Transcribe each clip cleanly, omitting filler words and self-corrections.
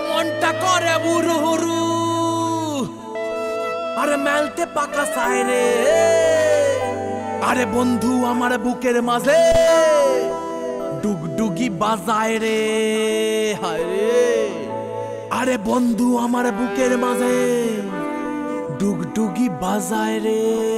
মনটা করে বুরু হুরু আরে মেলতে পাকা সাইরে আরে বন্ধু আমার বুকের মাঝে ডুগডুগি বাজায় রে হায় রে আরে বন্ধু আমার বুকের মাঝে ডুগডুগি বাজায় রে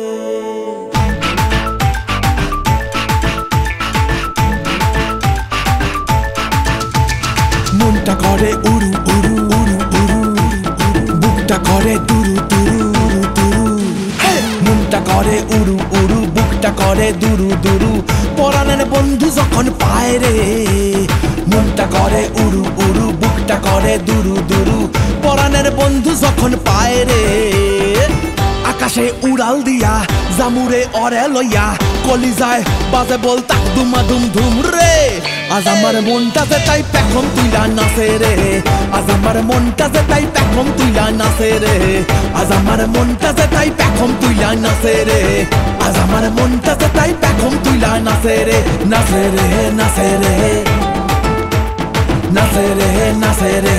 মনটা করে উড়ু উড়ু উড়ু উড়ু বুকটা করে দুরু দুরু উড়ু দুরু মনটা করে উড়ু উড়ু বুকটা করে দুরু দুরু পরাণের বন্ধু যখন পায় রে মনটা করে উড়ু উড়ু বুকটা করে দুরু দুরু পরাণের বন্ধু যখন পায় রে আকাশে উড়াল দিয়া জামুরে অরে লইয়া কলিজায় বাজে বল তাক দুমা দুম ধুম রে আজ আমার মনটাতে তাই পেখম তুইলা নাচে রে আজ আমার মনটাতে তাই পেখম তুইলা নাচে রে আজ আমার মনটাতে তাই পেখম তুইলা নাচে রে আজ আমার মনটাতে তাই পেখম তুইলা নাচে রে নাচে রে নাচে রে নাচে রে নাচে রে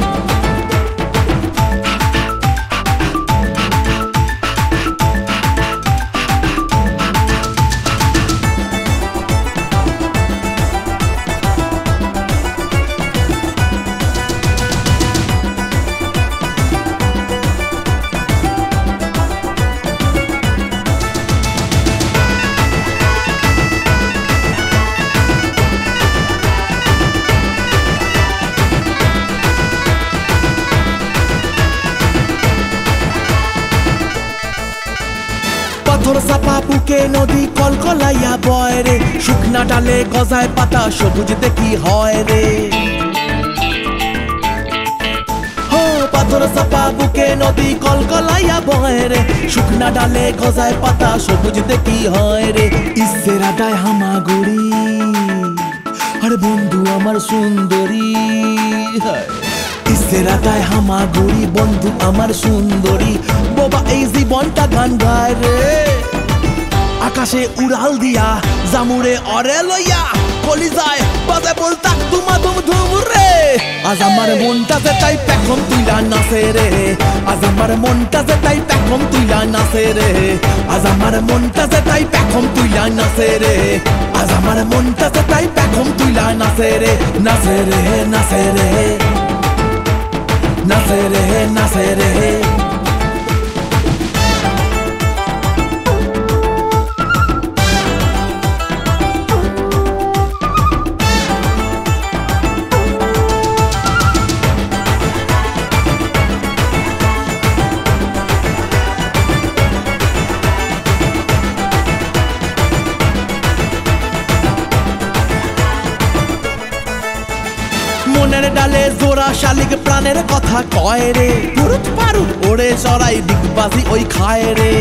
পাথর চাপা বুকে নদী কলকলাইয়া বয় রে শুকনা ডালে গজায় পাতা সবুজ দেখি হয় রে পাথর চাপা বুকে নদী কলকলাইয়া বয় রে শুকনা ডালে গজায় পাতা সবুজ দেখি হয় রে ইসেরা ডায় হামাগুড়ি আরে বন্ধু আমার সুন্দরী ইসেরা ডায় হামাগুড়ি বন্ধু আমার সুন্দরী বাবা এই জীবনটা গান গায় রে আকাশে উড়াল দিয়া জামুরে অরে লইয়া কলিজায় বাজে বল তাক দুমা দুম ধুম রে আজ আমার মনটাতে তাই পেখম তুইলা নাচে রে আজ আমার মনটাতে তাই পেখম তুইলা নাচে রে আজ আমার মনটাতে তাই পেখম তুইলা নাচে রে আজ আমার মনটাতে তাই পেখম তুইলা নাচে রে নাচে রে নাচে রে নাচে রে নাচে রে মনের ডালে জোড়া শালিক প্রাণের কথা কয় রে পুরুত পারু ওরে চড়াই দিগবাজি ওই খায় রে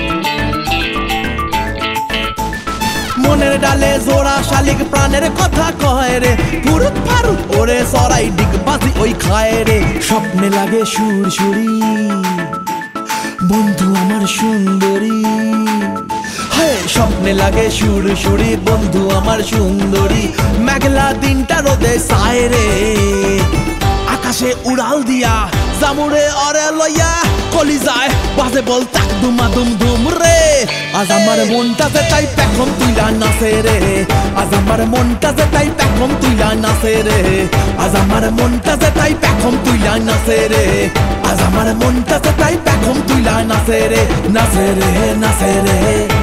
মনের ডালে জোড়া শালিক প্রাণের কথা কয় রে পুরুত পারু ওরে চড়াই দিগবাজি ওই খায় রে স্বপ্নে লাগে সুরসুরি বন্ধু আমার সুন্দরী স্বপ্নে লাগে সুরসুরি বন্ধু আমার সুন্দরী মেঘলা দিনটা রোদে সায় রে আকাশে উড়াল দিয়া জামুরে অরে লইয়া কলিজায় বাজে বল তাক দুমা দুম ধুম রে আজ আমার মনটাতে তাই পেখম তুইলা নাচে রে আজ আমার মনটাতে তাই পেখম তুইলা নাচে রে আজ আমার মনটাতে তাই পেখম তুইলা নাচে রে আজ আমার মনটাতে তাই পেখম তুইলা নাচে রে নাচে রে নাচে রে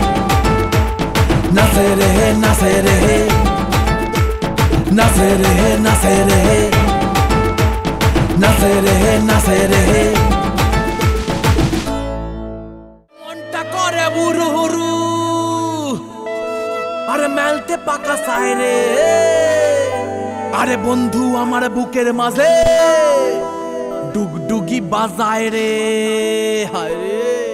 নাচে রে নাচে রে নাচে রে নাচে রে নাচে রে নাচে রে মনটা করে বুরু হুরু আরে মেলতে পাকা সাইরে আরে বন্ধু আমার বুকের মাঝে ডুগডুগি বাজায় রে হায় রে।